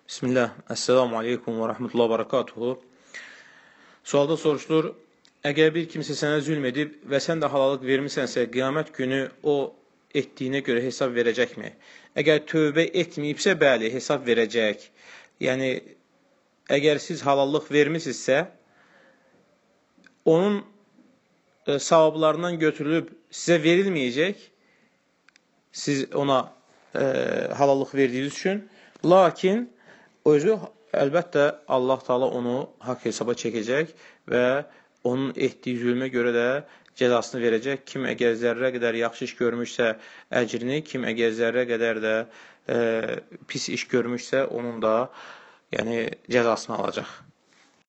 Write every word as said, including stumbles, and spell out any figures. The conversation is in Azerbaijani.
Bismillah. Esselamu aleykum və rəhmətullah və barakatuhu. Sualda soruşulur, əgər bir kimsə sənə zülm edib və sən də halalıq vermisənsə, qiyamət günü o etdiyinə görə hesab verəcəkmi? Əgər tövbə etməyibsə, bəli, hesab verəcək. Yəni, əgər siz halallıq vermisinizsə, onun e, savablarından götürülüb sizə verilməyəcək, siz ona e, halallıq verdiyiniz üçün, lakin özü əlbəttə Allah Taala onu haqq hesaba çəkəcək və onun etdiyi zülmə görə də cəzasını verəcək. Kim əgər zərrə qədər yaxşı iş görmüşsə əcrini, kim əgər zərrə qədər də e, pis iş görmüşsə onun da yəni cəzasını alacaq.